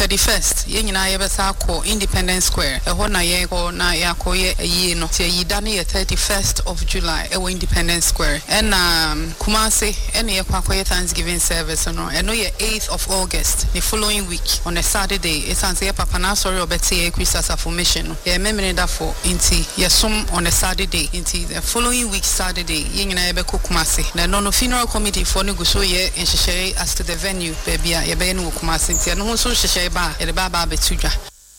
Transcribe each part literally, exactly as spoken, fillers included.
thirty-first ye nyina ye besa ko Independence Square e ho na ye ko na ya ko ye yi no tie yi da na thirty-first of July e wo Independence Square and um Kumasi and ye kwa kwa Thanksgiving service no e no ye eighth of August the following week on a Saturday e san say papa na sorry obeti e Christmas affirmation no ye memene da for inti ye som on a Saturday inti the following week Saturday ye nyina ye be ko Kumasi na no no funeral committee for no go so ye nhyehyere as to the venue baby ye be no Kumasi inti no so nhyehyere ba ye ba ba betudwa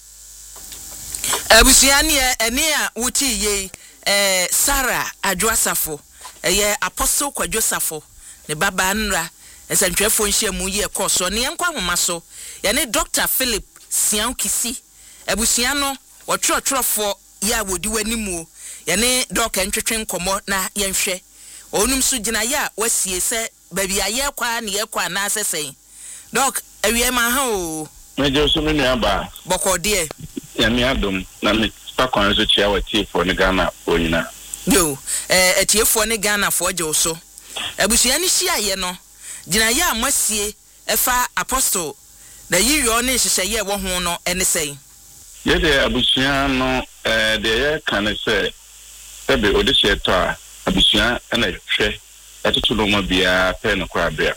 abusuani ene a wuti ye eh Sarah Adwasafo eye Apostle Kwadwosafo ne baba nra esantwefo nhyiamu ye koso ne yankwa homa so ye ne Doctor Philip Siankisi abusua no wotwerotwerofo ya wodi wanimu ye ne doc entwetwe nkomo na yenhwe onum so gina ya wasie se baby aye kwa ne ye kwa na asesen doc awie ma ha o mejo so me nuaba bokode ya mi adom na me pa kwan so chia wati for ne Ghana onyina yo eh etiefo ne Ghana fo je so abusua ne hia ye no gina ya amasie efa Apostle na yiyo ne hyehyɛ ye wo ho no ene sei ye de abusua no eh de ye kan se sebe odihye to a abusua na hwɛ atoto no bia pe no kwa bia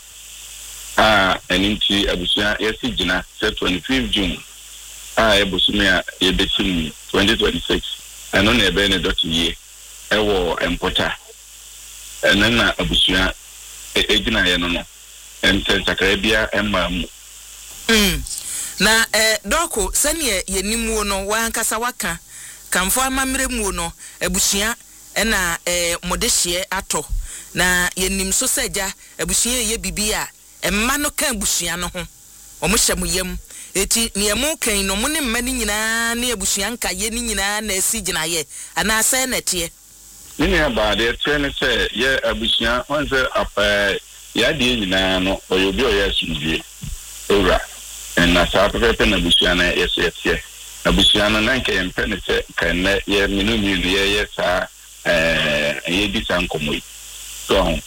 ah eninti abusua yesi gina se twenty-fifth June ah ebusumi a ye besim twenty twenty-six eno na ebe ne dot ye ewo empota enena abusua egina ye no no ente takrabia emamu mm na eh doko sane yenimu no wankasa waka kamfo amamre mu no abusua ena eh modehye ato na yenim so seja abusua ye bibia emma no kan abusua no ho omo hyamuyam eti niemu kan no mo ne mma ni nyina na abusua nka ye ni nyina na asi gina ye ana asa na tie ni aba de trene se ye abusua onse apa ya de nyina no oyobi oyasunjie ora na sa pepe na abusua na yeso yetie abusua na nanka yempe ne se kan na ye minu minu ye ye sa eh ye di sankomo so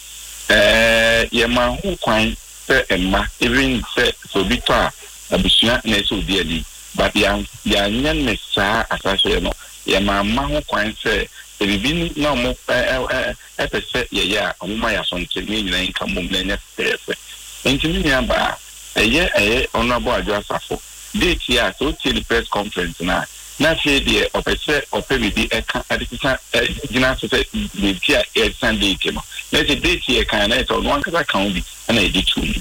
eh ye ma hu kwan se emma even se so bitwa abusua na so di ali but ya ya nyan me sa asase no ye ma ma hu kwan se ebibi na mo eh eh pese ye ya omuma ya sonke ni nyina nka mom na nya pese entimi ni aba eye eye Honorable Adwasafo date ya so till press conference na na fe de opese opebibi eka adisa gina so se de tia e Sunday kemo na se date ye kan na so no ankasa kan bi na e di tumi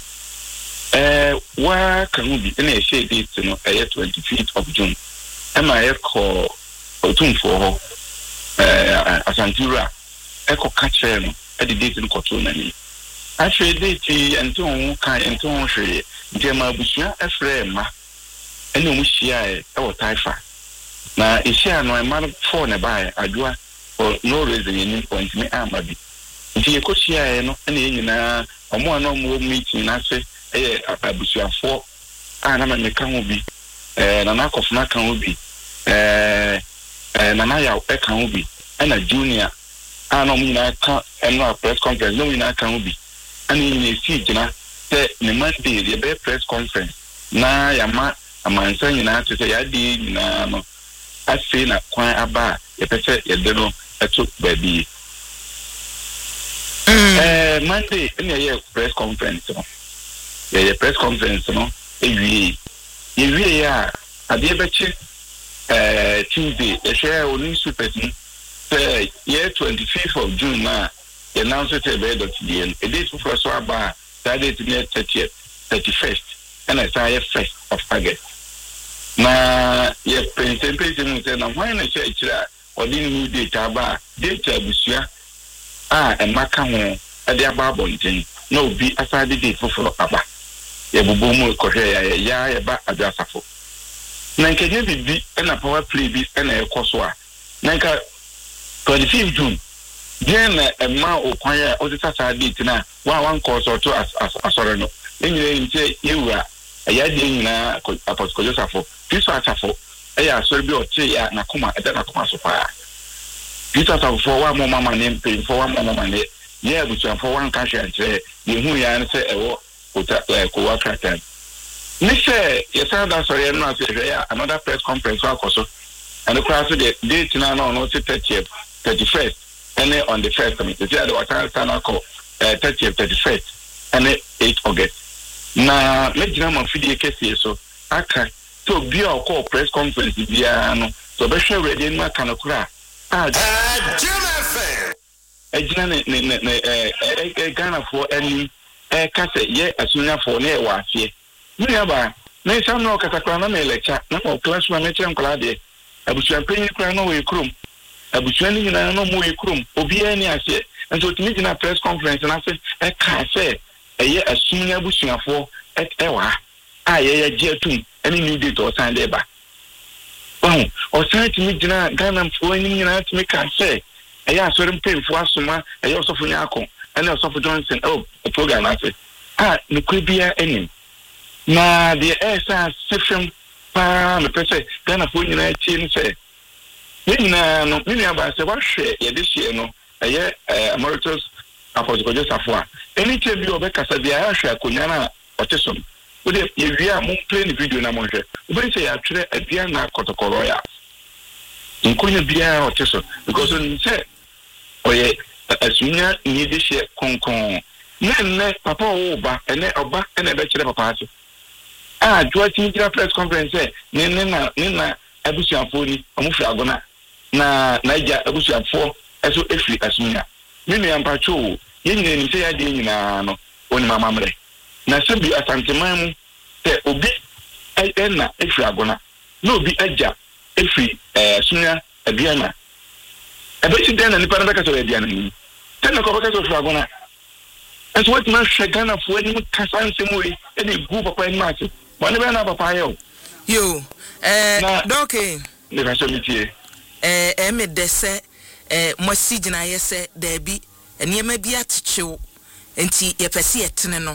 eh wa kan bi na e she date no eye twenty-fifth of June ema e ko otumfo ho eh asantura e ko ka kire no e de date no ko to na ni actually date anto kan anto hwe ndema abusua efre ma ene mu hia e wo taifa na ehia no ema for ne bai adwa for no reason any point me amabi nti ye ko hia e no ene nyina omo ana omo meeting na se eh abusua fo ana ma me kan obi eh na na kofuna kan obi eh eh na na ya e kan obi ana junior ana omo nyina kan eno press conference no nyina kan obi ani ni si gina se ne Monday the be press conference na yama amansa nyina to se ya di nyina no ase na kwan aba ye pese ye de no eto baby eh Monday ni ye press conference no ye ye press conference no ewie ye wie ya ade be chi eh Tuesday e share oni super ni se ye twenty-fifth of June na ye announce it be dot the end e date for so aba that date near thirtieth thirty-first and I say first of August na ye president president say na why na say kira odi ni date aba date abusua ah e maka ho e de aba bonten na obi asade date for aba ye bubu mu ko hwe ya ya ya ba Adwasafo na nkenye bibi na power play bi na e koso a na nka twenty-fifth June then emma okwanya odita date na wa wan koso to asore no enyire nche yewura ya de nyina Apostle Kwadwosafo Kristo Asafo eya asore bi oche ya na koma eda na koma so pa Kristo Asafo wa mo mama ne mpe fo wa mo mama ne ye abusuafo wan ka hwe anche ye hu ya ne se ewo ota ko wa kratan Me say, yes, that's sorry, I'm not saying another press conference also. And the class of the date now, no, no, thirtieth, thirty-first, and then on the first, I mean, the other was thirtieth, thirty-first, and then eighth August. Now, let's jam on video case, so I can so be our call press conference, Diano, so be sure ready in my kind of craft. Ah, Jim F. A Ghana for any a cassette, yet as soon as for near was here. Nearby, may some no Cataclana lecture, no class manager and Claudia. I was champagne crown away crum. I was training in a no more crum, or be any I said, and so to meet in a press conference, and I said, I can't say, a year as soon as bushing for at Ewa. I a year too, any new date or sign labor. Oh, or sign to meet Ghana for any to make I say. I have certain pain for Asuma, I also for Yako, and also for Johnson. Oh, a program I said, ah, the could be any. Na the S R section, Pam, the person, Ghana for United Team say. Nina, no, many of us have share this year, no, a year, emeritus Apostle Joseph. Any tell you of a Casadia, Kunyana, autism. Would if you are more plain video, Namonje, but say actually a Diana Cotocoroya. In Kunya Bia autism, because when you say, oh, yeah, as you need this year, Concon. Then Papa Oba, and then Oba, and a bachelor party. Ah, do I think your press conference? Nina, Nina, Abusian Funi, Omufagona, Na, Naja, Abusian four, as so every as me. Mimi and Pacho, Yin say I didn't know, on my mamre. Na Sabi Asantiman, say Obi, Enna, if you are gonna. No be Aja, if we, eh, Sunya, a Diana. I bet you then and the Panabacas of Diana. Ten o'clock of Fragona. That's what man Shagana for any Cassan Simui, any group of pine matches. One of another pile. You, eh, Donkey. Never saw me here. Eh, Emmy Desse, eh, Mossigina, yes, there be, and ye may be at chill, and see ye perceive teneno.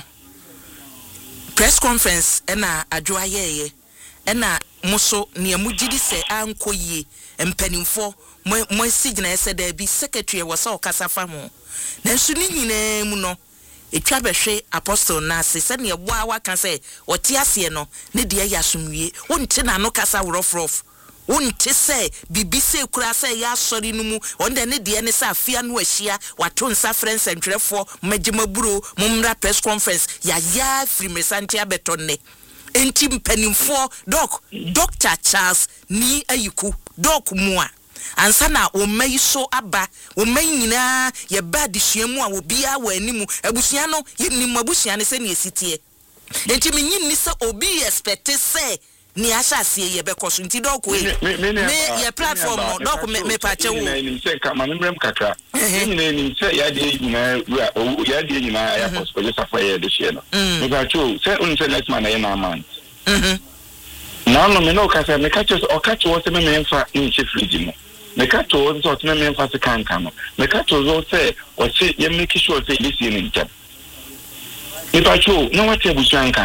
Press conference, and I adjoa ye, and I Mosso near Mujidi say, Uncle ye, and penning for Mossigina said there be secretary was all Casafamo. Then Sunini Muno. Etwabehwe apostle nase se ne eboa wa kan se otiase no ne de yasumwie wonte na no kasa wrofrof wonte se bibise kura se ya sori no mu onde ne de ne se afia no ahia wato nsa friends entwerefo magimaburo mumra press conference ya ya free mesanti abetonne enti mpanimfo doc Doctor Charles ni ayiku doc mua ansa na o mai so aba o mai nyina ye ba disuamu a obia wa animu abusua no ye nim abusua ne se ne esitie enti menyin ni se obi expect se ni ahase ye be koso nti doc we me ye platform no doc me me pa che wo ni se ka ma memrem kakra ni ni se ya de nyina ya de nyina ya koso je safa ye de hie no me ba cho se un se next man na ye na man mhm na no me no ka se me ka cho o ka cho se me me mfa ni che friji mo me ka to so tena me mfa se kanka no me ka to so se o se ye make sure se this year ncha me pa cho no what e busanka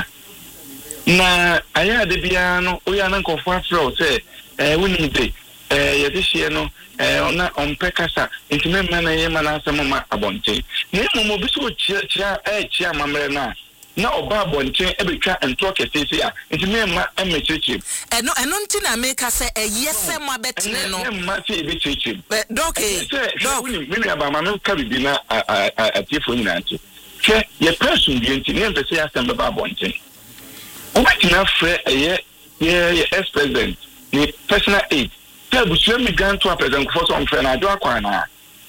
na aya de bia no o ya na nkofo afro se eh woni de eh ye this year no eh na on pekasa nti me me na ye ma na asem ma abonte na mo mo bi so chia chia eh chia mamre na na oba bonchen ebetwa ento kesese a nti me ma emechechi eno eno nti na make say eyese mo abetene no ma ti ebechechi doc doc me aba ma me ka bibi na atifo nyina nti che ye person bi nti ne mpese asem ba bonchen obatina fre eye ye ex president ni personal aid tell busu mi gan to president for some friend ajo akwa na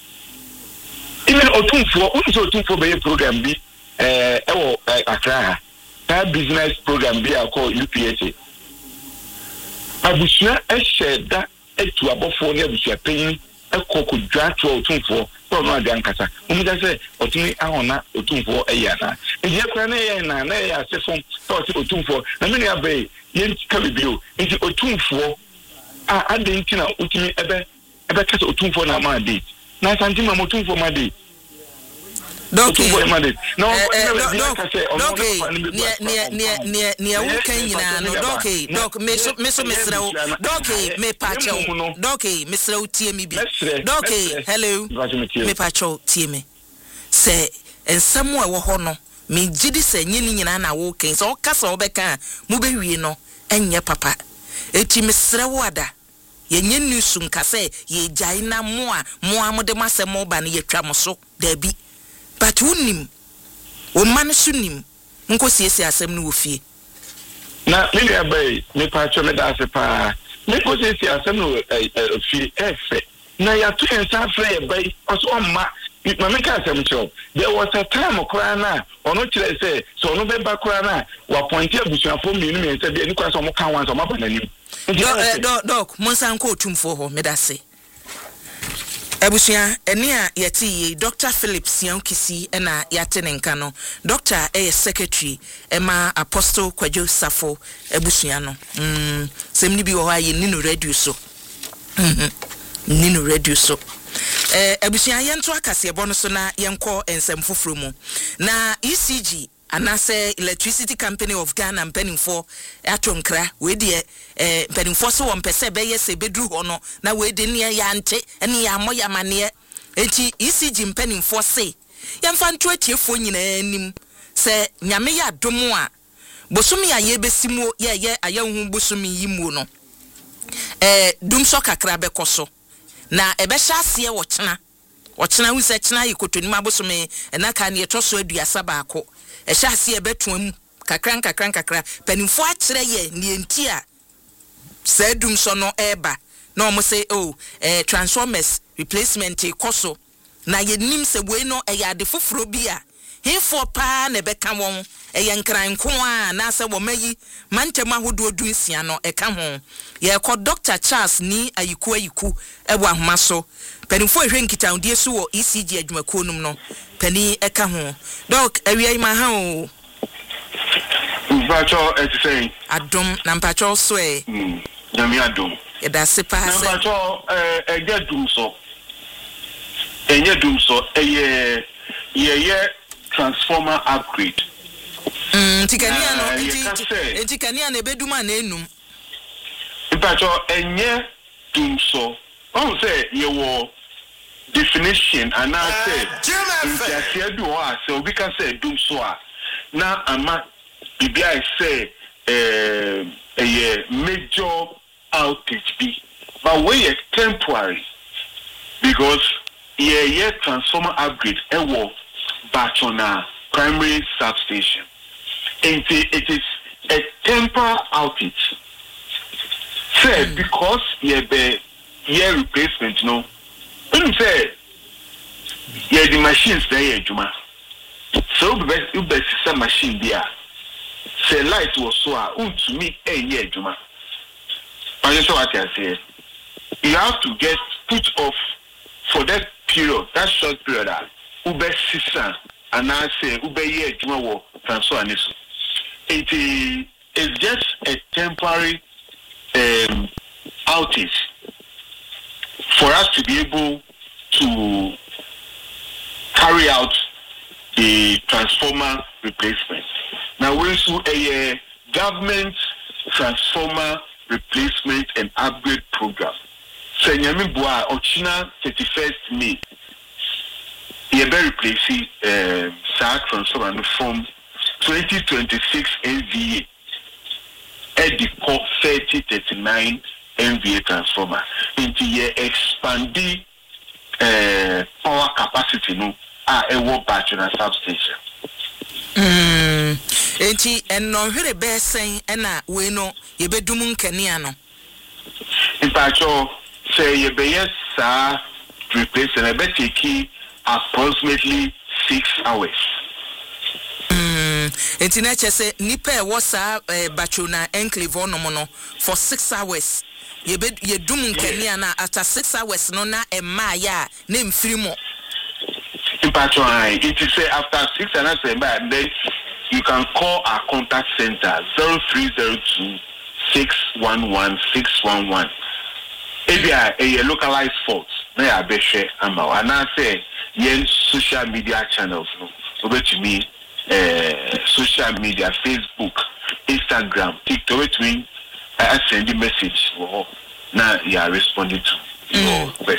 even otumfo unso otumfo be program bi eh ewo Accra that business program be called U P H A abusua e sheda etu abofo ne abusua pen ekoko dwa to otumfo so no ade ankasa umija se otumi ahona otumfo eya na eje kra na eya na na eya sefo so otumfo na me ne abai ye ka bibio nti otumfo a ade nti na otumi ebe ebe kasa otumfo na ma date na santi ma otumfo ma date Doc, no, Doc, near, near, near, near, we can, no, Doc, Doc, Miss Mister Doc, me Pacho, Doc, Mister T M B, Doc, hello, me Pacho, T M. Say, and somewhere, Hono, me gidi se nyini nyina na wo ken so kasa obeka mu bewie no enye papa eti mesre wada ye nyenu sun kase ye jai na moa moa mo de masemo ba ne yetwa mo so da bi but unim o man sunim nko siesi asem no wo fie na me ya bai me pa cho me da se pa me ko siesi asem no fie efe na ya to ensa frɛ bai oso omma mama ka asem cho there was a time okra na ono kire say so ono be ba kra na wa point abusuafo minu me say be ni kwa so mo kan wan so ma ba nanim do do monsan ko tumfo ho medase Abusua eni a yeti Doctor Philip Siankisi ena yate nenka no Doctor eh secretary ema Apostle Kwadwo Safo abusua no mm semni bi wo ha ye ninu radio so mhm ninu radio so eh abusua yento akase ebo no so na yenko ensem foforo mu na E C G anase Electricity Company of Ghana mpanimfo atonkra we de eh mpanimfo so won pese be yese bedru ho no na we de ne ya nte ene ya moya mane enti E C G mpanimfo se yemfa nto atiefo nyina anim se nyame ya domo a bosumi ya ye besimu ye ye ayahu bosumi yimu no eh dumso kakra be koso na ebe hya ase wo kyena wo kyena hu se kyena yikotoni mabosumi na ka ne etoso aduasa baako ehya ase ebetuam kakran kakran kakra panimfo akyere ye ne enti a sadum so no eba na omo say oh eh transformers replacement koso na ye nim se we no e ya de foforo bi a hefo pa na beka won e ye nkran ko a na se wo mayi mantem ahodo dunsia no e ka ho ye ko Doctor Charles ni ayiku ayiku e wo ahoma so panimfo ehwe nkita ndie so wo E C G adwumakuo num no pani e ka ho doc awia ma ha o mpacho e ti say adom na mpacho so e mm nyame adom e da se pa se mpacho eh e get dum so enye dum so e ye ye ye transformer upgrade mm tikania no tikania na beduma na enum mpacho enye dum so on say ye wo definition and I say intiasia bi ho a say obi ka say dum so a na ama bibia say eh a major outage bi but we are temporary because yeah yeah transformer upgrade e wo Bachona primary substation and it is a temporary outage say mm. because yeah be yeah replacement no when say yeah the machines there juma so be be be system machine there say light was so a to me eh yeah juma I just what I say you have to get put off for that period that short period ube system and I say ube yeah juma wo transfer aniso it is just a temporary um outage for us to be able to carry out the transformer replacement. Now we saw a uh, government transformer replacement and upgrade program. So nyami bua ochina thirty-first May. Ye be replacing uh, sa transformer from twenty twenty-six M V A at the core thirty thirty-nine M V A transformer into ye expanding uh, power capacity no a ewo battery substation. Mm. Enti enno hwere be sen na we no ye bedum nkania no. Impacho say ye be yes sir replace and be take approximately six hours. Mm. Enti na che nipa e wo sa Bachona enclave no mo no for six hours. Ye be ye dum nkania na after six hours no na e ma ya na mfiri mo. Impacho it is say after six hours and then you can call our contact center zero three zero two six one one six one one. If you are a localized fault, may I be share and I say yen social media channels no over to me uh, social media Facebook, Instagram, TikTok to me I send you message or now you are responding to your question.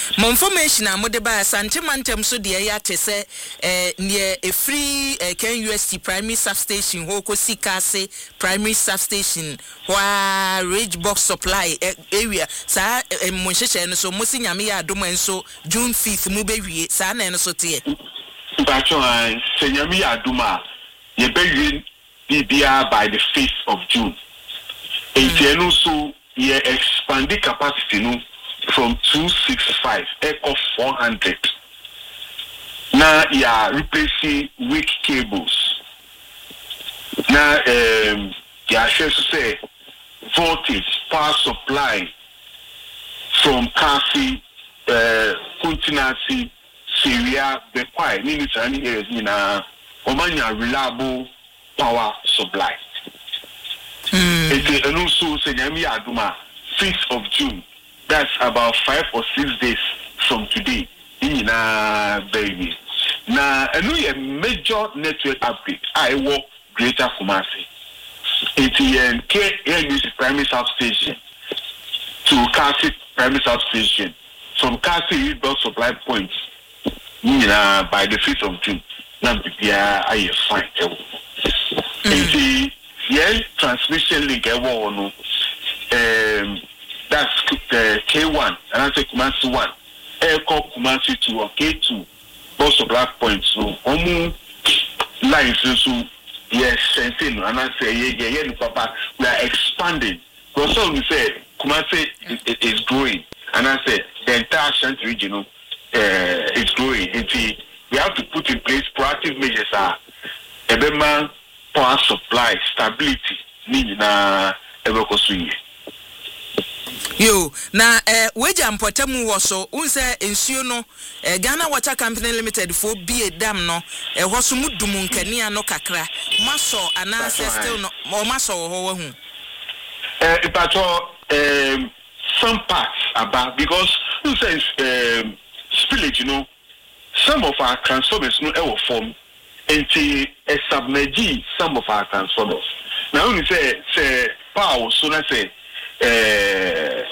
Mo information a mo de ba Santimantem so de ya te se eh near a free uh, Ken U S T primary substation ho ko Sikase primary substation wa Ridge Box Supply uh, area sa uh, mo hyehyɛ no so mo si nyame ya adom enso June fifth mu be wie sa na no so te Bacho an se nyame ya adom a ye be wie bibia by the fifth of June. And mm. so ye expand the capacity no from two sixty-five echo four hundred. Now you are replacing weak cables. Now um you are sure to say voltage power supply from Kasi uh Continency Syria the quite military areas in a omanya reliable power supply. Mm. And also say nyame aduma fifth of June. That's about five or six days from today. In na baby. Now a new major network upgrade. I work Greater Kumasi. It's in K primary substation to Kasi primary substation. From Kasi Belt supply points. Na by the fifth of June. Now be I fine. It's yeah, transmission link I want no. Um, that's uh, K one, and I say Kumasi one. Air call Kumasi two or K two. Both of black points. So, omu lines so yes, sensing. And I say yeah, yeah, yeah, Papa, we are expanding. Because so we say Kumasi is, is growing, and I say the entire Shanti region uh, is growing. It's, we have to put in place proactive measures. Ah, uh, power supply stability ni na ebeko suye yo na eh weja mpotamu wo so unse ensuo no eh, Ghana Water Company Limited for be a dam no eh hoso mudum nkania no kakra maso ana still no mo maso ho wa hu eh ipato um some parts about because you say um spillage you know some of our transformers no e form into a submerge some of our transformers. Now we say say power so na say uh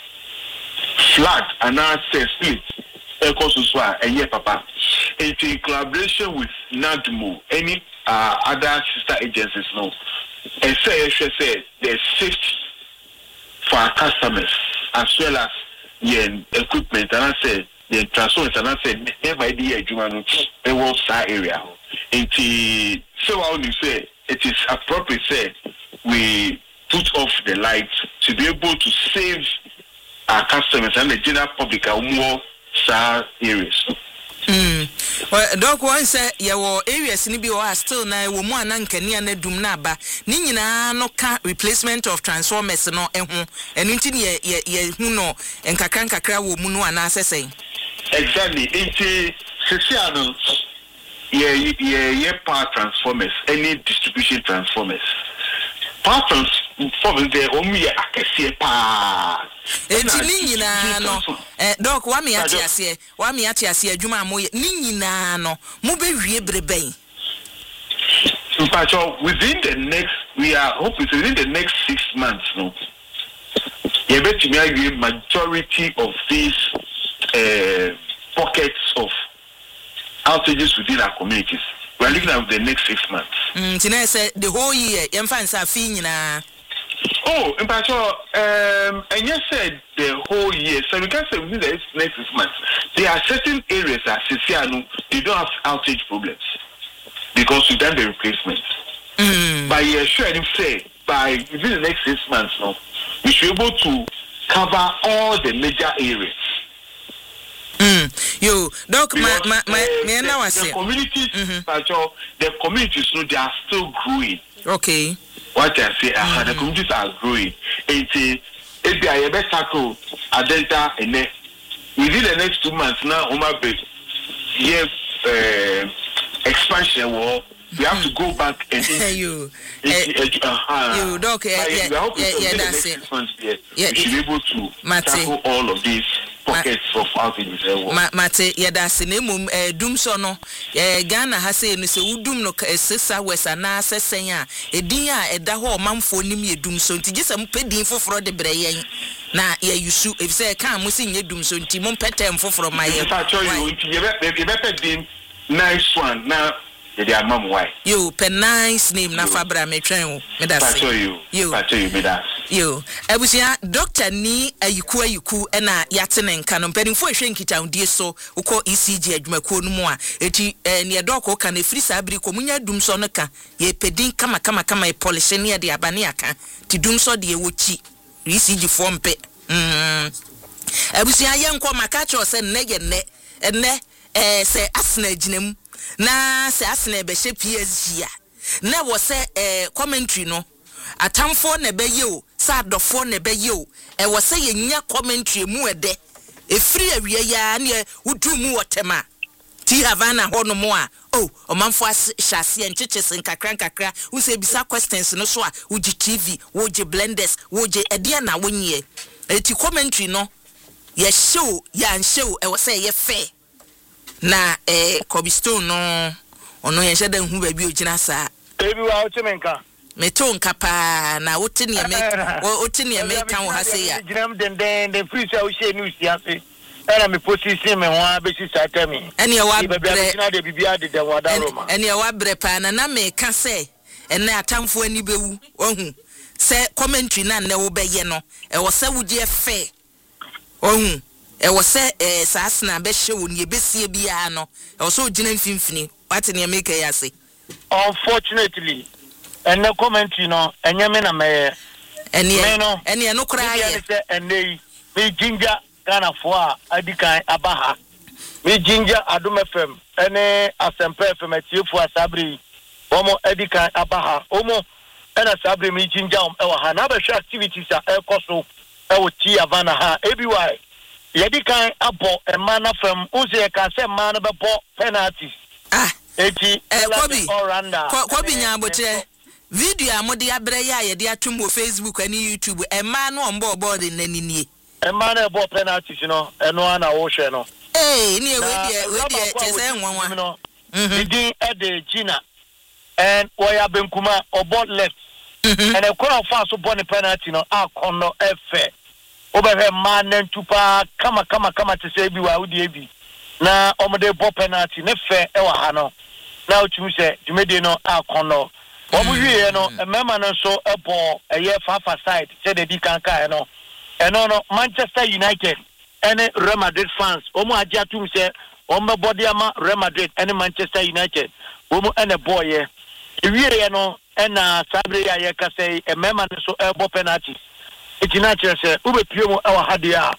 flood and now say split echo so and yeah papa. In collaboration with NADMO, any uh, other sister agencies no. And say say there's safety for our customers as well as yeah, equipment and I say the transformers and I said never idea Jumano a world star area. It so how you say it is appropriate say we put off the lights to be able to save our customers and the general public are more star areas. Mm. Well, doc one say your areas ni bi o still na wo mu anankani na dum na ba ni nyina no ka replacement of transformers no ehu enu nti ye ye hu no enkakra nkakra wo mu no ana asesen. Exactly. Into Sesiano, yeah, yeah, yeah, power transformers, any distribution transformers. Power transformers, they only a kesi power. Eti ni nyina no. Eh, doc, wa me ati ase, wa me ati ase adwuma amoye. Ni nyina no, mo be wie breben. In fact, within the next, we are hoping within the next six months, no. You bet me agree majority of these uh, pockets of outages within our communities. We are looking at the next six months. Mm, Tina said the whole year, you find something na. Oh, in fact, um, and you said the whole year. So we can say within the next six months, there are certain areas that Sisiano they don't have outage problems because we done the replacement. Mm. But yeah, sure, I say by within the next six months, no, we should be able to cover all the major areas. Mm. Yo, doc, my my my uh, now I say the communities, mm-hmm. the communities, no, they are still growing. Okay. What I say, mm-hmm. uh, the communities are growing. It's if they are better tackle Adenta and within the next two months now, Oma be yes, uh, expansion war. We have to go back and you, uh, you, doc, yeah, yeah, yeah, yeah, that's it. Yeah, we should be able to tackle all of these pockets of housing. Ma mate yada sinemum eh dum so no eh Ghana ha say no se udum no six hours ana sesen a edin a eda ho manfo nim ye dum so nti gisa mpedin foforo de breyen na ye yusu if say kan mo sin ye dum so nti mo petem foforo ma ye fa cho you nti ye be be pedin nice one na ye dia mam why yo pe nice name na fabra me twen wo me da say yo fa cho you me da yo ebusia doctor ni ayiku ayiku na yate ne nka no mpanimfo ehwe nkita undie so ukọ E C G adwumakuo no mu a eti ne doctor ka na free sabri ko munya dum so no ka ye pedin kama kama kama e polish ne de abane aka ti dum so de ewochi E C G form pe mm ebusia ye nko maka cho se ne ye ne ene eh se asna ginam na se asna be hye P S G a na wo se eh commentary no atamfo na be ye o sa adofo na be ye o e wo se ye nya commentary mu ede e free awie ya na wudu mu wotema ti havana ho no mo a oh omanfo hyase encheche sen kakra kakra wo se bisa questions no so a uji T V wo je blenders wo je ede na wonye eti commentary no ye show ya show e wo se ye fair na eh Kobistone no ono ye hye dan hu ba bi ogina sa ebi wa o temenka meto nkapa na wote ne me wote ne me kan wo ha se ya ginam den den den free say o she news ya se era me position me ho abesi sata mi ene wa bre na de bibia de de wada roma ene wa bre pa na na me ka se ene atamfo ani bewu ohu se commentary na ne wo be ye no e wo se wuje fe ohu e wo se eh saasna be hye wo ne besie bia no e wo so gina mfimfini wate ne me ka ya se unfortunately and no commentary no enye me na me ene ene no kra ye ene me ginger Ghana for adikan abaha me ginger Adom F M ene Asempa F M atiefo asabri omo adikan abaha omo ena sabri me ginger om e wa ha na be hwe activities a e koso e wo ti avana ha ebi why yedikan abo e mana from uze ka se mana be bo penalties ah eti eh Kobi Kobi nya abotre video amode abre ya ye de atum wo Facebook ani YouTube e ma no on board board nanini e ma na bo penalties no eno ana wo hwe no eh ni e we de we de chese nwanwa no mhm e de Gina and oya benkuma obo left and e kora fa so bo ne penalty no akono efe obehwe ma na ntupa kama kama kama te se bi wa udi ebi na omode bo penalty ne fe e wa ha no na otumi se dwumede no akono obu hwie no emema no so ebo eye fafa side se de di kan kai no eno no Manchester United ene Real Madrid fans omo agi atum se omo body ama Real Madrid ene Manchester United omo ene boy ye ewie no ena sabre ya ye ka sei emema no so ebo penalty itina kire se ube pie mu ewa hade a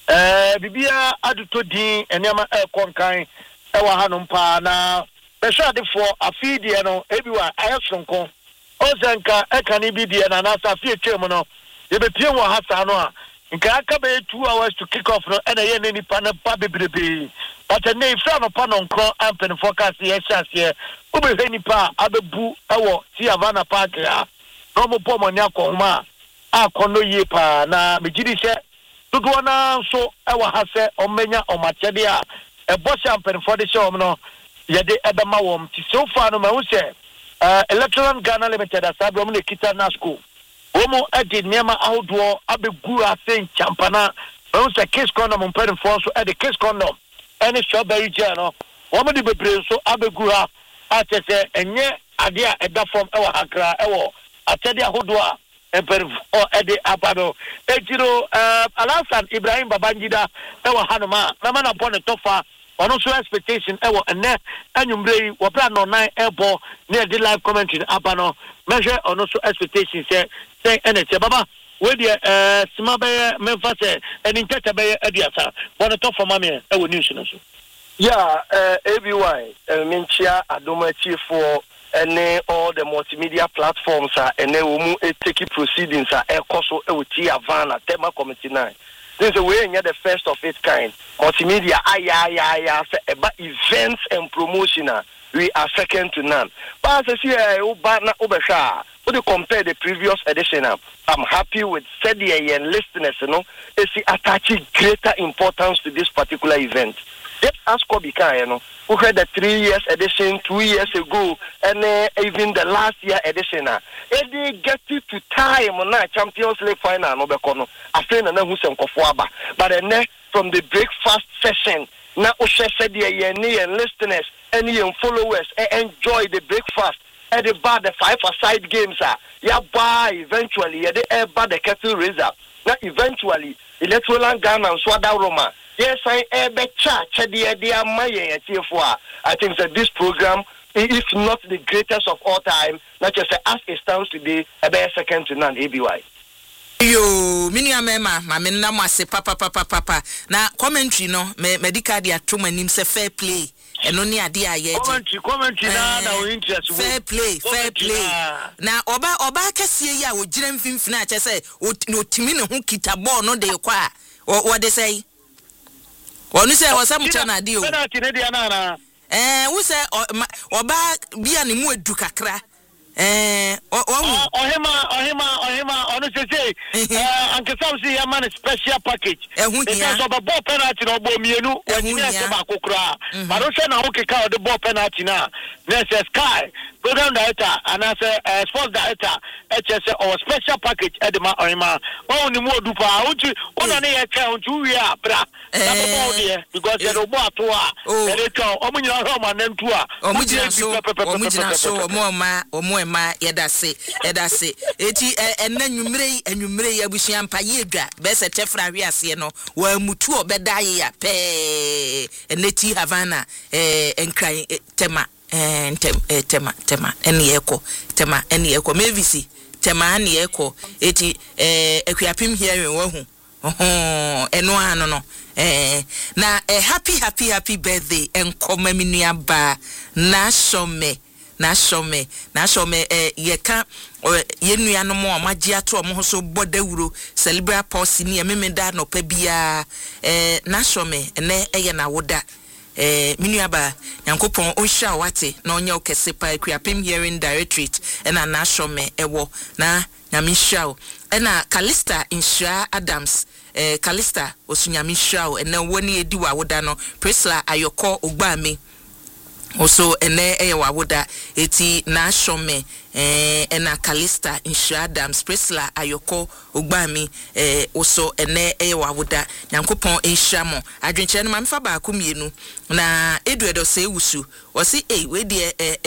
eh bibia aduto din enema e konkan ewa hanom pa na Beshade for a feed no ebiwa ayasonko ozenka ekani bidie na na safi etwem no ye be pie wo hasa no a nka aka be two hours to kick off no ena ye ni pa na pa bebrebe but na ifra no pa no nkro ampen forecast ye hyase ube he ni pa abebu ewo ti Havana Park ya no mo po mo nya ko ma akono ye pa na megidi se dodo na so ewo hase omenya omachede a ebo champion for the show no yede edama wom ti so far no ma wo se uh Electoral Ghana Limited asabro mo ne kita na school omo edi niema ahodo abegu asen champana ma wo se case condom mpere for so edi case condom any strawberry gel no omo di bebre so abegu ha atese enye ade a eda form e wa hakra e wo atede ahodo a mpere o edi abado ejiro uh Alasan Ibrahim Babangida e wa hanoma na mana pon tofa ono so expectation e wo ene anwumbre wo bra no nine ebo near the live commentary abano measure ono so expectation say say ene che baba we dey eh sima be memfa say eni tete be adiasa wono to for mame e wo news no so yeah uh A B Y uh, menchia Adom for ene all the multimedia platforms are ene wo mu e take proceedings are e koso e wo ti Havana tema committee nine. This is a way the first of its kind. Multimedia, aya, aya, aya, about events and promotion. we are second to none. But as I say, compare the previous edition, I'm happy with Sedia and listeners, you know, is attaching greater importance to this particular event. Let's ask Kobika, you know, who had the three years edition two years ago, and uh, even the last year edition. Uh, if they get it to time on that Champions League final, no bekono. I think na who sem kofuaba. But then uh, from the breakfast session, na Oshe said the and listeners and your followers uh, enjoy the breakfast. At the bar, the five-a-side games are. Yeah, buy eventually. Yeah, they bar the kettle raiser. Now eventually, electoral Ghana and Swada Roma. Yes, I ever chat. I think that this program, if not the greatest of all time, not just as it stands today, about second to none. A B Y. Yo, mini amema, ma menna mo ase papa papa papa. Na commentary no, me medical dia to manim se fair play. Eno ni ade aye. Commentary, commentary na na we interest. Fair play, fair play. Na oba oba kese ya wo gire mfimfina a che se o timi ne ho kita ball no de kwa. What they say? Wonu say wo sam cha na de o. Penalty ne dia na na. Eh, wo say oba bia ne mu edu kakra. Eh, o o ohima ohima ohima onu say say eh ankesa say ya man special package. Because of a ball penalty no bo mienu, we say ba kokura. But o say na ho keka o de ball penalty na. Next Sky program director and as a sports director H S or special package edema ohima. O ni mu odu pa o tu o na ne ye twa o tu wi a bra. Because you bo atoa. E le twa o mu nyina ho ma nantu a. O mu nyina so, o mu nyina so, o mu ma, o mu ma yedase yedase eti enne nwumre enwumre ya busia mpa yedwa be se tefra hwe ase no wa mutu obeda ye ya pe eneti Havana eh enkran tema eh tema tema ene yeko tema ene yeko mevisi tema ene yeko eti eh akuapim hearing wa hu oho eno ano no eh na eh, happy happy happy birthday enkoma minua ba na shome na shome na shome eh yeka yenua no mo amagye ato mo so bodawuro celebrate policy ni ememeda no pa bia eh na shome ene eye na woda eh minua ba yankopon ohia wate na onye okese pa akuapem hearing directorate ena na shome ewo na nyamishao ena Calista Insha Adams eh Calista osunyamishao ena woni edi wa woda no Priscilla Ayoko Ogbami also ene eye wa woda eti na shome eh ena Calista Insha Adams Priscilla Ayoko Ogbami eh also ene eye wa woda nyankopon enhyamo adwenkyere no mamfa ba akomienu na eduedo se ewusu osi eh we de eh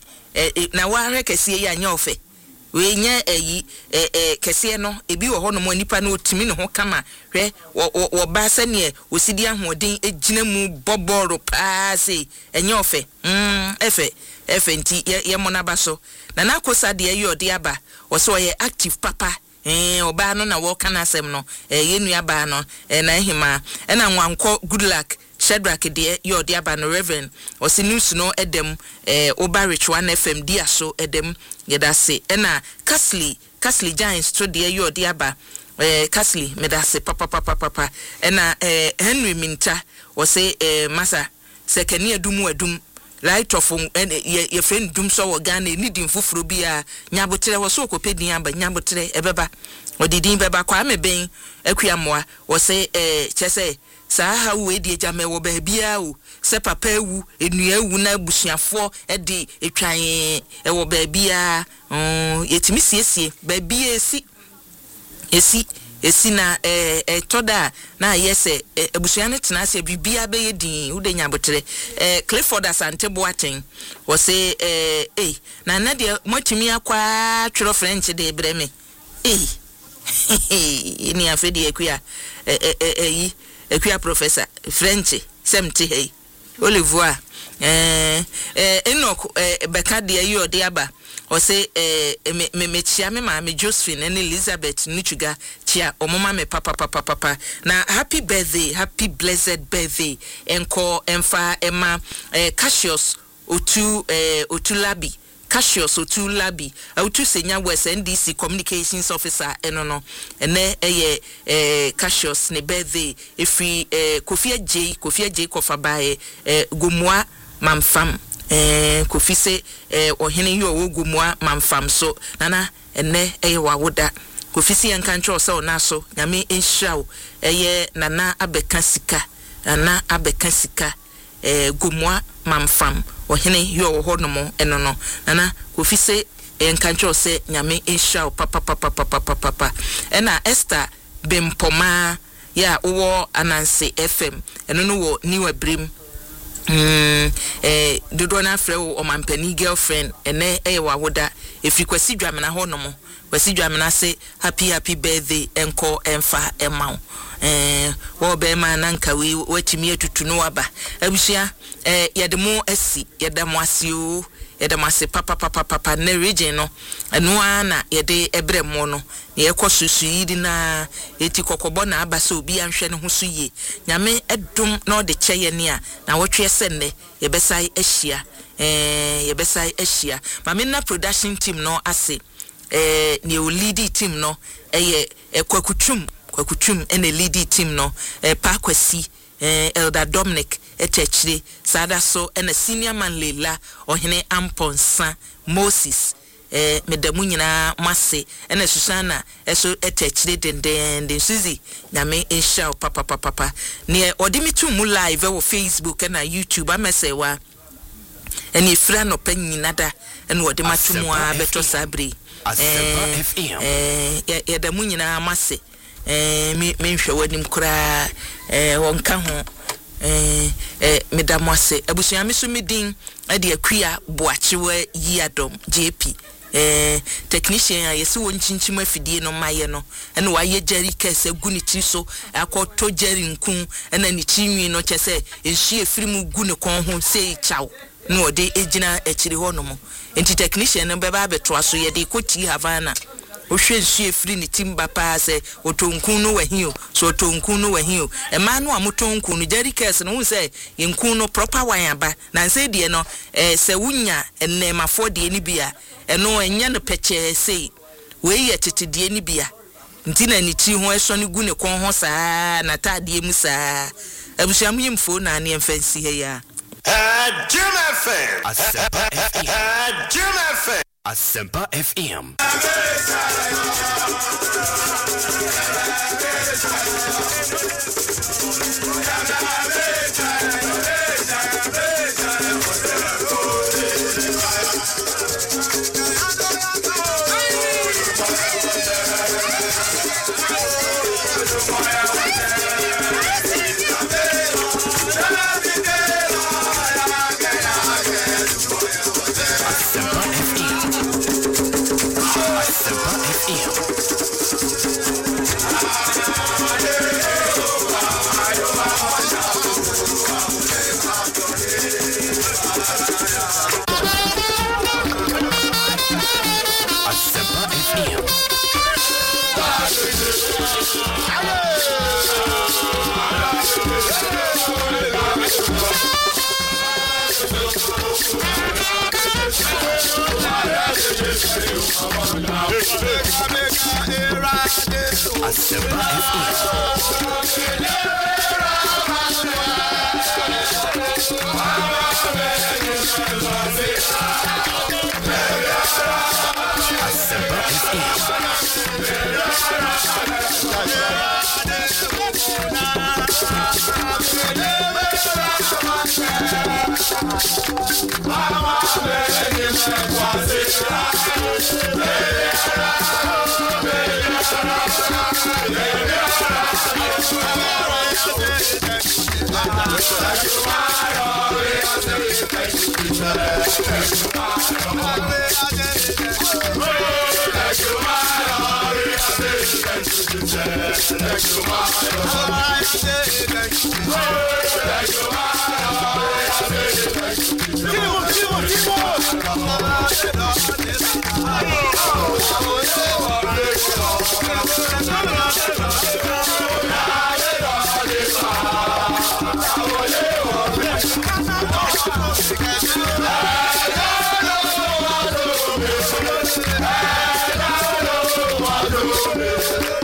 eh na wa rekese ya anya ofe we nya eyi eh eh kese no ebi wo ho no mo nipa no otimi ne ho kama hwe wo ba sane osidi ahoden egina mu boboro pa se enya ofe mm efe efe nti ye mo na ba so na na kosa de ye ode aba wo so ye active papa eh oba no na wo kana asem no eh ye nua ba no eh na hima e na nwanko good luck Shadrack de yo de aba no Reverend osi news no edem eh oba rich one F M dia so edem yedase ena Casly Casly Giants to de yo de aba eh Casly medase papa papa papa ena eh Henry Minta osi eh masa sekani adum adum right of ye ye friend dum so wo Ghana ni din foforo bia nyabotere wo so kopedin aba nyabotere ebeba odidin beba kwa meben akuamoa wo se eh chese sa ha we die jame wo ba bia o se papa ewu enua ewu na busuafo e de etwan e wo ba bia um yetimi siesie ba bia esi esi esi na eh eh toda na yese abusua ne tena se bibia be yedin wo de nyabotere eh Clifford Asante Boaten wo se eh eh na na de motimi akwa twero French de breme eh ni afedi akua eh eh eh Equia professor French semti hey Olivoa eh eh Enoch eh Beka de ayo de aba o say eh me me chia me ma me Josephine and Elizabeth Nichuga chia omoma me papa papa papa na happy birthday happy blessed birthday enko emfa ema eh Cassius Otu eh Otulabi Cassius Otulabi Otu Senior West N D C Communications Officer eno no ene eye eh Cassius ne birthday efi eh Kofi J Kofi J Kofa bae eh Gomua Mamfam eh Kofi se eh ohene yo wogumua mamfam so nana enne eye wawoda Kofi se yanka ncho so na so nyame enhira wo eye nana abeka sika nana abeka sika eh gumua mamfam ohene yo honomo eno no nana Kofi se yanka ncho se nyame enhira wo papa papa papa papa ena Esther Bempoma ya uwo Anansi F M eno no wo niwa brim mm eh dodo na frɛ wo omampani girlfriend ene eh wawoda efri kwasi dwamena ho no mo kwasi dwamena se happy happy birthday enko emfa emaw eh wo be ma na nka we watimi atutu no aba abusia eh yedemo asi yedamo asio yedamo ase papa papa papa na region no eno ana yede ebremo no ye kosusu yidi na eti kokobo na aba se obi anhwe ne ho so ye nyame edum na ode kyeye ne a na wotwe senne ye besai ahia eh ye besai ahia mame na production team no ase eh ne o lead team no eye ekwakutum kwakutum ene lead team no eh pa kwasi eh Elder Dominic etechire sada so ene senior man Lela ohene Amponsa Moses eh medamu nyina mase ene Susana eso etechire denden den Suzy nyame ehia papa papa papa ne odimitu mu live wo Facebook na YouTube amesewa ene fra no panyinada ene odimatu mu abeto sabre eh eh yedamu nyina mase eh me menhwe wanim kura eh wonka ho eh eh medamwase abusua meso medin ade akua boachewa yiadom J P eh technician ayese won chinchim afidie no maye no ene waye jeri kese gu ni ti so akoto jeri nkun ena ni chinwi no chese enhie firimu gu ne kon ho sei chaw no ode ejina echiri ho no mo enti technician no beba beto aso ye de koti Havana ohwe nsu efiri ni timba pa se otonkun no wahio so otonkun no wahio e ma no amotonkun no jerikes no hu se yenkun no proper wan aba na nse de no eh se wunya enemafo de ni bia eno enya no peche sei we ye tete de ni bia ntina ni ti ho eso ne gu ne kon ho saa na tade mu saa abusuam yimfo na ne mfansi he ya Jim F M Asempa F M Jim F M Asempa F M Asempa F M Asempa F M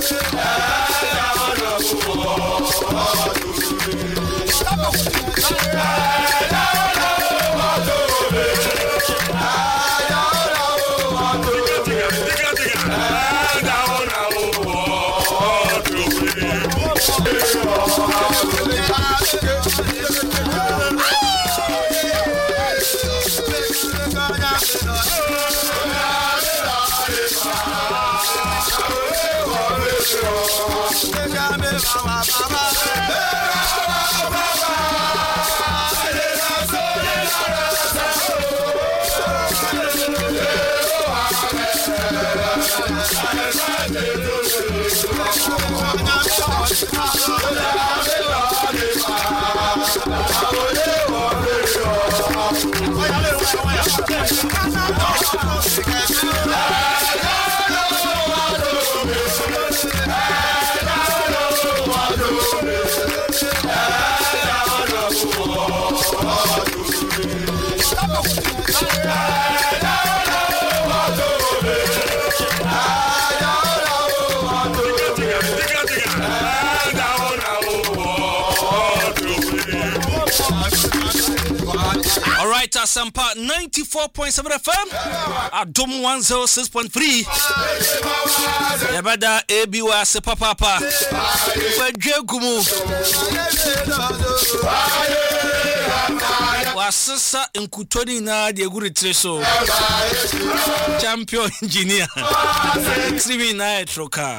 Stop All right, Asampa ninety-four point seven F M, Adom one oh six point three. Yabada A B Y Sepa Papa. Wejegumu. Wasasa Nkutoni na Dieguri Treso. Champion engineer. Trivi na Troka.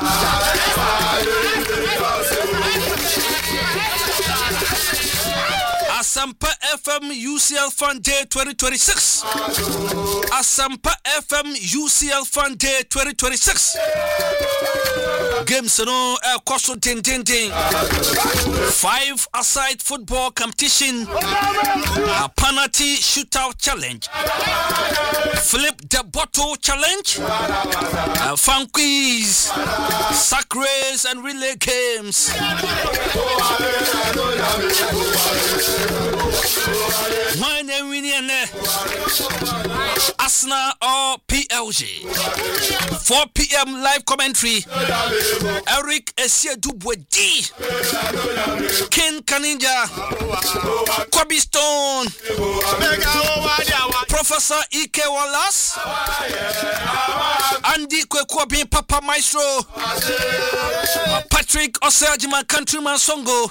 Asampa F M U C L Fun Day twenty twenty-six. Asampa F M U C L Fun Day twenty twenty-six. Games no uh, koso ding ding ding. Five aside football competition. A penalty shootout challenge. Flip the bottle challenge. A fun quiz. Sack race and relay games. Wine and winning Arsenal or P L G. four p.m. live commentary. Eric Esiedu-Bwedi, Ken Kaninja, Kobe Stone, Professor Ike Wallace, Andy Kwekwabi Papa Maestro, Patrick Osejima Countryman Songo,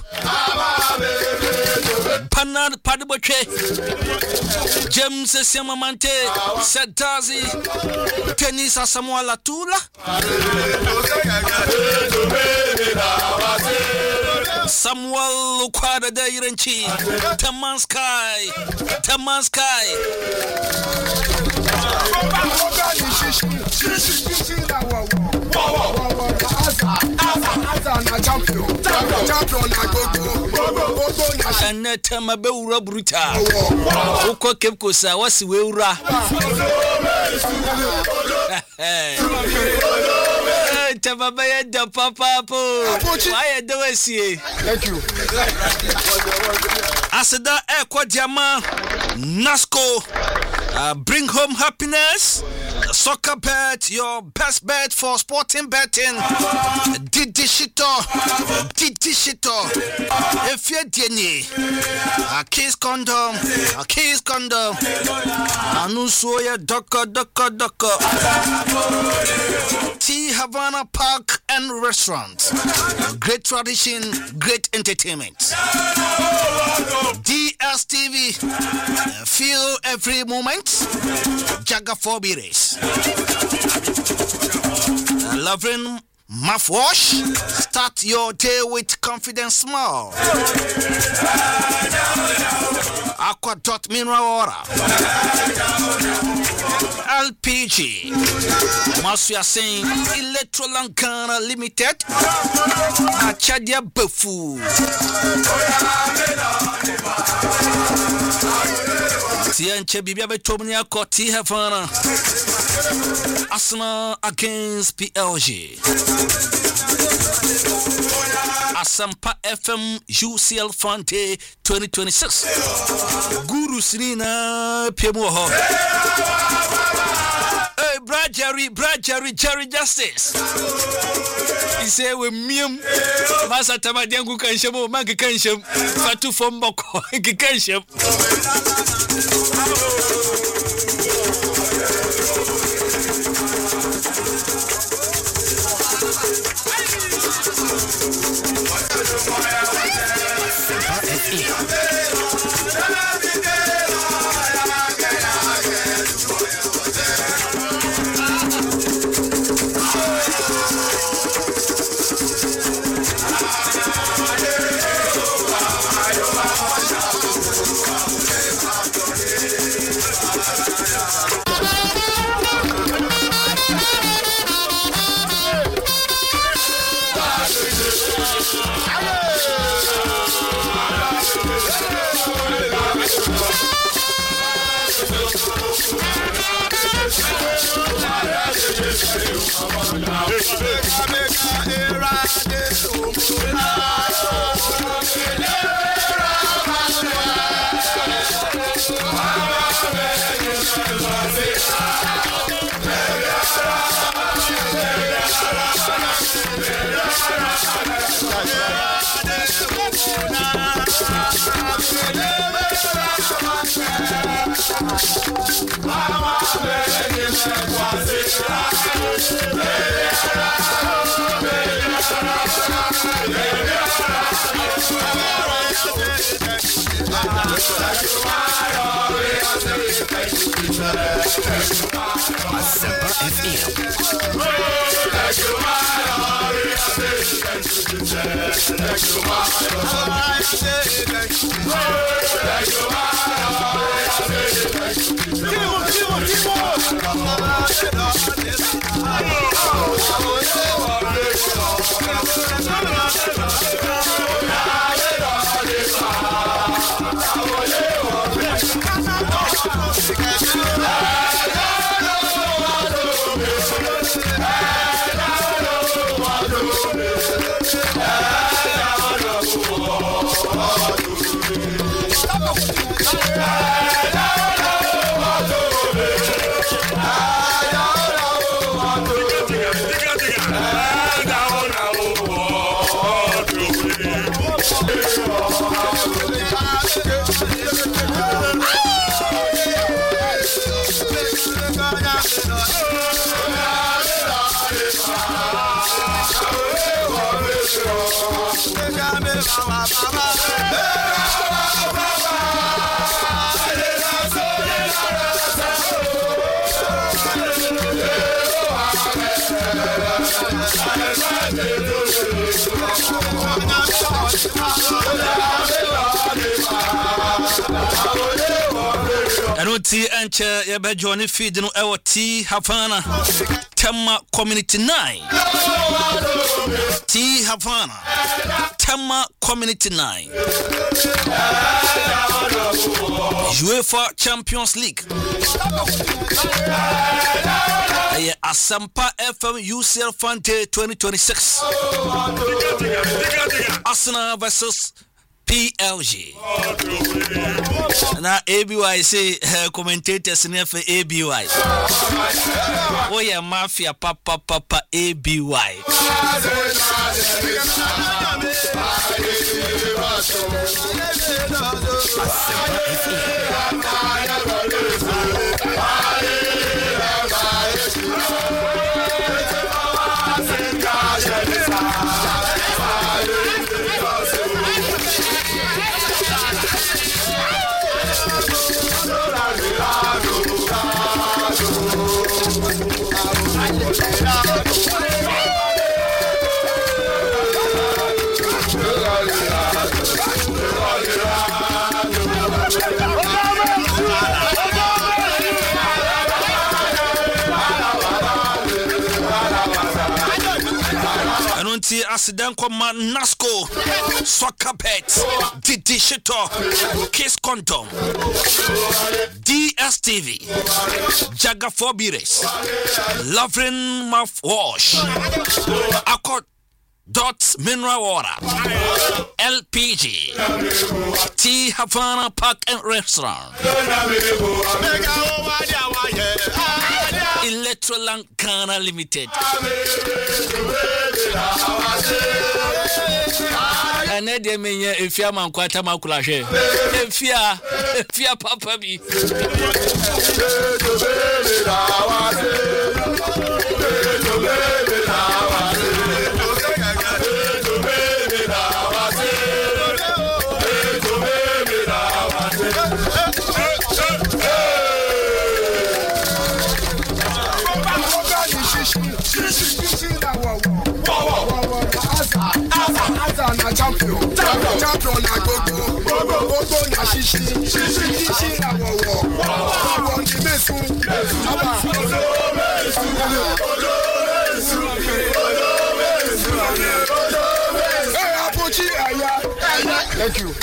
Bernard Padiboche, James Siamamante, Sedazi, Dennis Asamoah Latula, Samuel Lukwada de Irenchi, Tamanskai, Tamanskai. And Tama Beura Bruta. Oko Kepkosa, what's the Weura? Tababaya da papa po. Why do I see? Thank you. Asada Equa Diama Nasco. Uh, bring home happiness. Soccer bet, your best bet for sporting betting. Didi Shito. Didi Shito. If you're Denny, a kiss condom, a kiss condom. Anusoya Doko Doko Doko. T Havana Park and Restaurant. Great tradition, great entertainment. D S T V. Feel every moment. Jaga Fobi race. Loving mouthwash. Start your day with confidence smile. Aqua dot mineral water. L P G. Once we are saying Electrolankana Limited. Achadia Befu. Tianche Bibia Betomnia Koti Havana. Arsenal against P L G. Asampa F M U C L Fun Day twenty twenty-six. Guru Srina Piemoho. Hey, Brad Jerry, Brad Jerry, Jerry Justice. He said, with me, Massa Tamadiangu Kanshamo, Maggie Kansham, Fatu Fomboko, Kansham. Asempa F M. T and chair Yaba Johnny feed no our T Havana Tema Community nine T Havana Tema Community nine UEFA Champions League Asampa F M U C L Fan Day twenty twenty-six Arsenal versus P L G. Now A B Y say uh, commentators in for A B Y. Oh yeah, mafia papa papa A B Y. Accident Koma Nasco Soccer Pet Didi Shito Kiss Condom D S T V Jaga Forbires Loving Mouthwash Accord Dot Mineral Water L P G T Havana Park and Restaurant Electroland Ghana Limited and then they mean if you are man quite a maculashe. If you are, if you are papa me. Champion, champion, champion na go go, go go go go na shishi, shishi shishi na wo wo, wo wo ni mesu, aba, odo mesu, odo mesu, odo mesu, odo mesu, Thank you.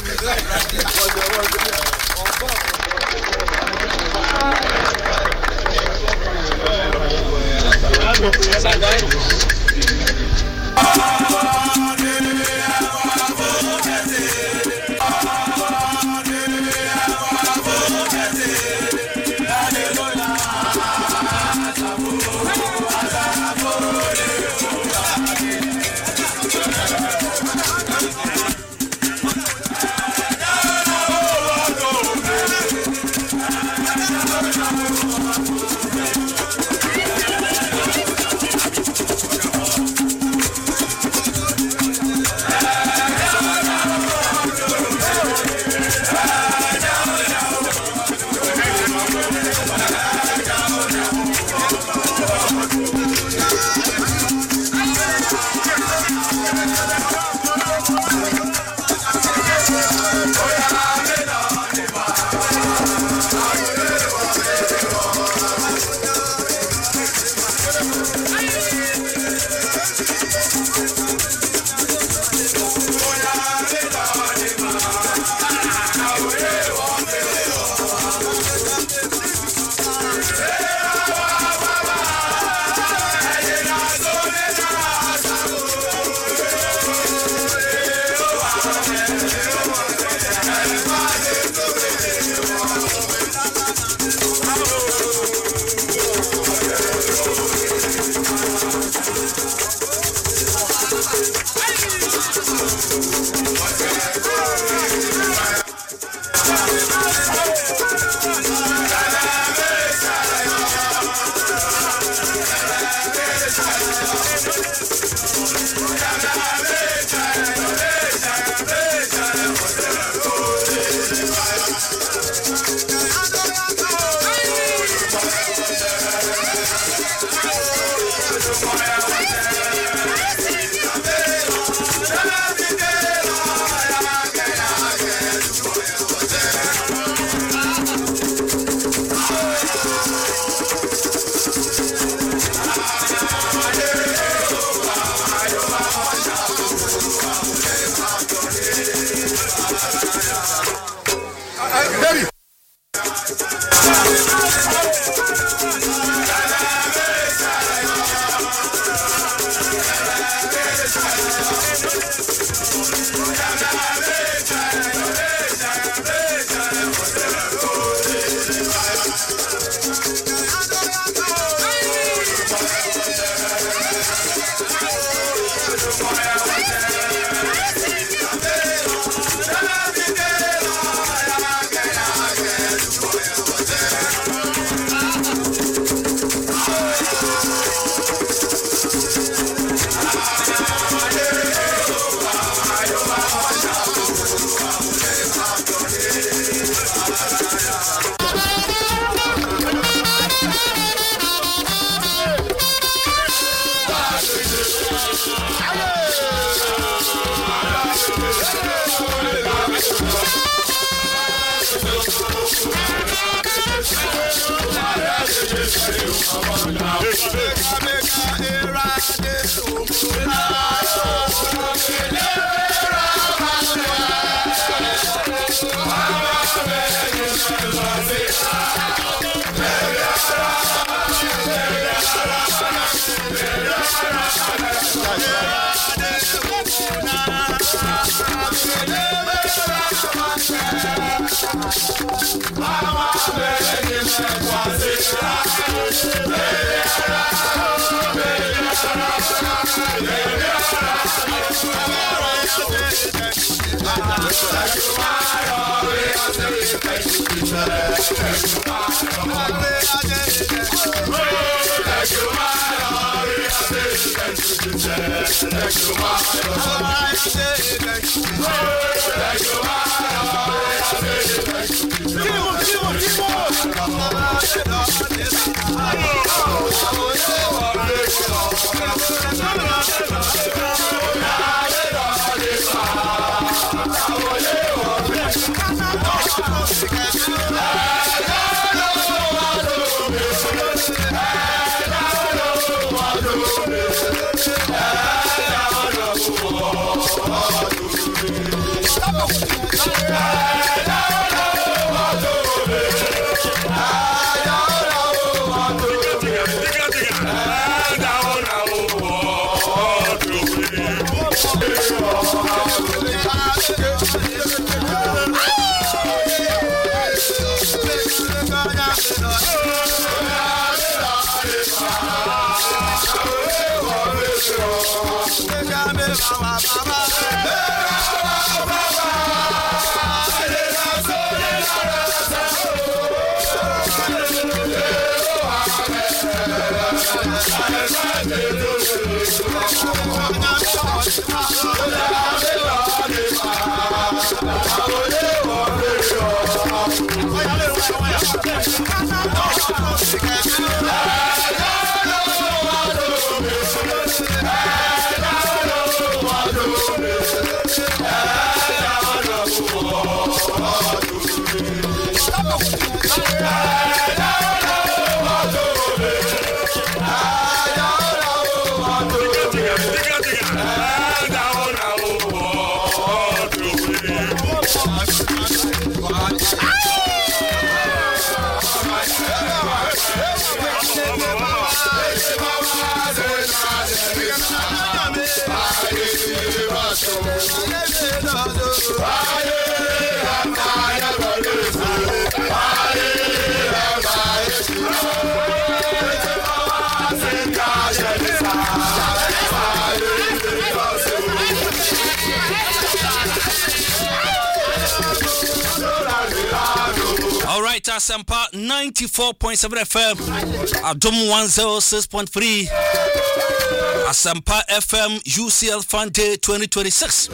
All right, Asempa ninety-four point seven F M, Adom one oh six point three, Asempa F M U C L Fan Day twenty twenty-six.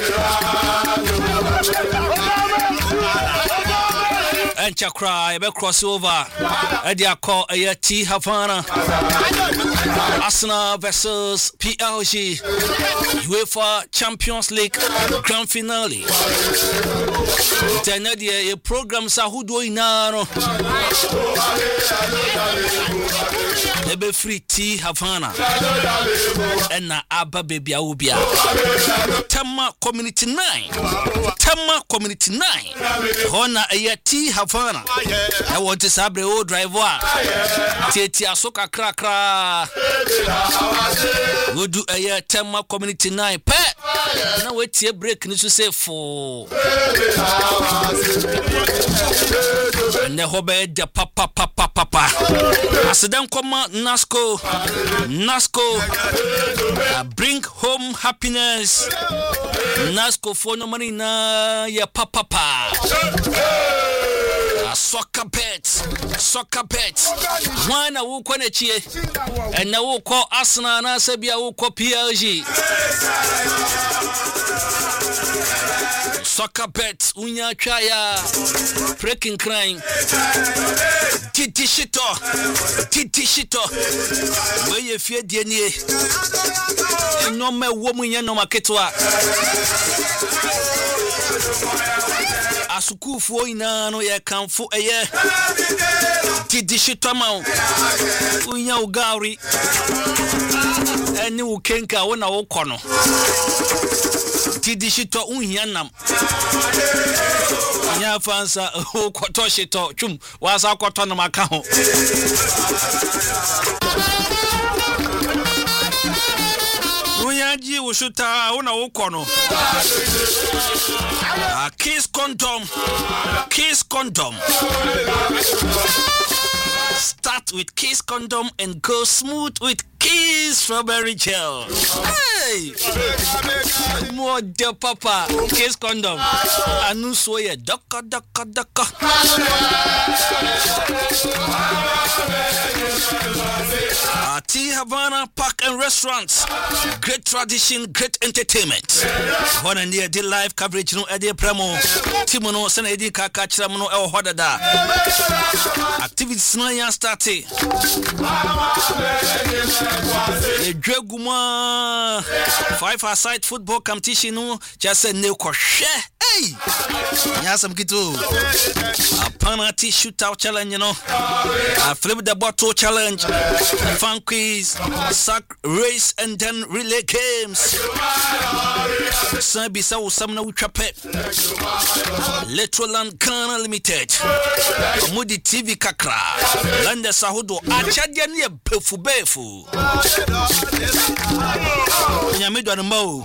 And Chakra, ebe crossover. Edia call a T Havana. Arsenal versus P L G. UEFA Champions League Grand Finale. Tenedia a program sahudo inano. Ebe free T Havana. Ena Abba Baby Aubia. Tema Community nine. Tema Community nine. Hona a T Havana. I want to sabre o driver. Teti asoka kra kra. We do a Tema Community nine. Pe. Now wait a break. Need to say for. And the hobe de papa papa papa. As them come Nasco, Nasco, uh, bring home happiness. Nasco for no money na ya papa papa. Uh, soccer bet, soccer bet. One a woo konechi, and now woo call Arsenal na Sabia woo call P L G. Soccer bet, unya chaya, breaking crime. Titi shito, titi shito. Where you fear D N A? No me woman ya no maketwa. Asuku fo ina no ye kanfo eye. Titi shito ma. Unya ugari. Eni ukenka wona wo kono. Titi shito unyanam. Nya fansa o koto shito chum wasa koto na makaho. Unyaji ushuta una ukono. A kiss condom. Kiss condom. Start with Kiss condom and go smooth with Kiss strawberry gel. Hey! More de papa. Kiss condom. Anu soye daka daka daka. Uh, T Havana Park and Restaurants. Great tradition, great entertainment. One and near the live coverage no Eddie Premo. Timono Sena Eddie Kaka Chiramono El Hodada. Activities no yan started. The Draguma five aside football competition no just a new crochet. Hey! Yasam Kitu. A penalty shootout challenge, you know. A flip the bottle challenge. A fun quiz. Sack race and then relay games. Wasan bisa usam na utwape. Letroland Ghana Limited. Mudi T V kakra. Landa sahudo achadia ni befu befu. Nyamido anmo.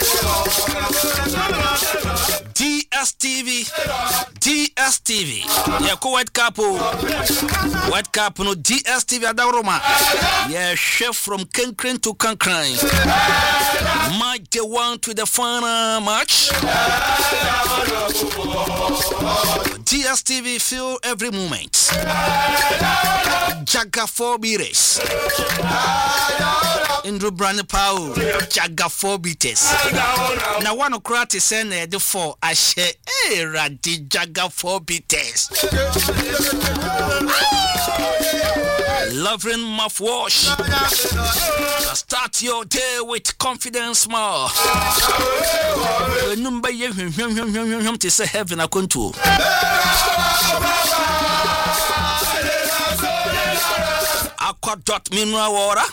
D S T V. D S T V. Ya ko white cap. White cap no D S T V adawroma. Yeah, chef from Kankran to Kankran. Match the one to the final match. D S T V feel every moment. Jaga four beaters. Indru Brand Pau. Jaga four beaters. Now one o'clock is send the four. I share a radi Jaga four beaters. Loving mouthwash. Start your day with confidence more. Number you to say heaven a contour. Aqua dot mineral water.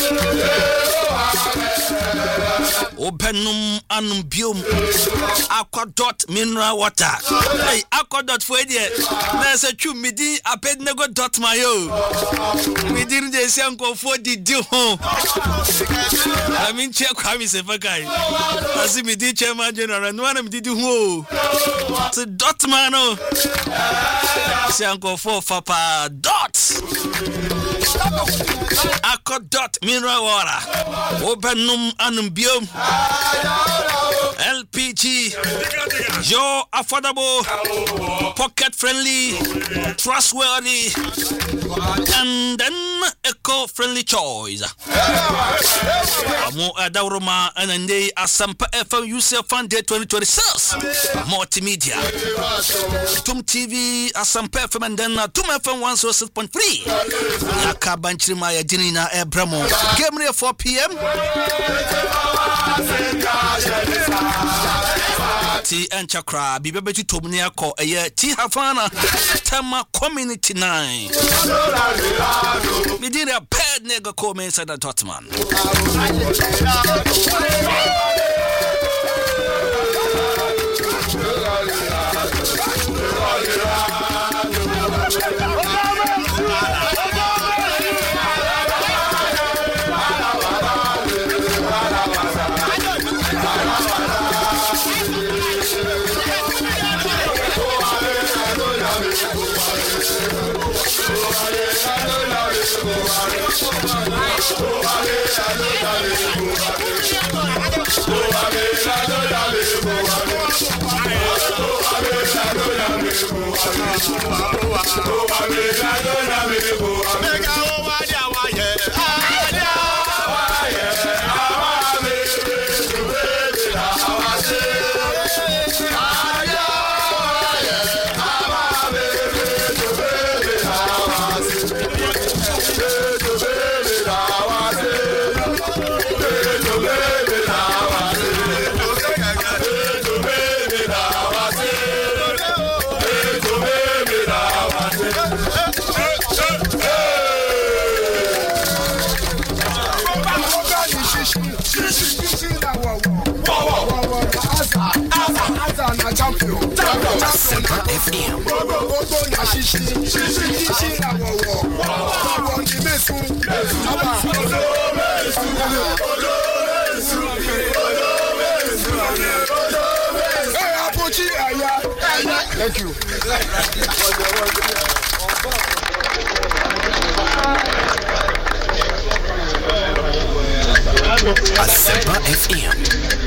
Openum anum bium. Aqua dot mineral water. Hey, aqua dot for there. There's a true midi. I paid nego dot my own. We didn't just uncle for the deal. I mean, check how is a guy. I see me did chairman general and one of them did you. So dot man. Say uncle for papa dot. Aqua dot mineral water. Openum anum bium. L P G. Your affordable, pocket friendly, trustworthy, and then eco friendly choice. More Adawroma and they Asampa F M U C L Fan Day twenty twenty-six. Multimedia. Tum T V Asampa F M and then Tum F M one oh six point three. Yaka Banchima Yadinina Ebramo. Game near four P M. T and Chakra, be baby to Tomnia call a year T Havana Tama Community Nine. We did a bad nigga comments at the Totman. Asempa F M. Thank you. Asempa F M.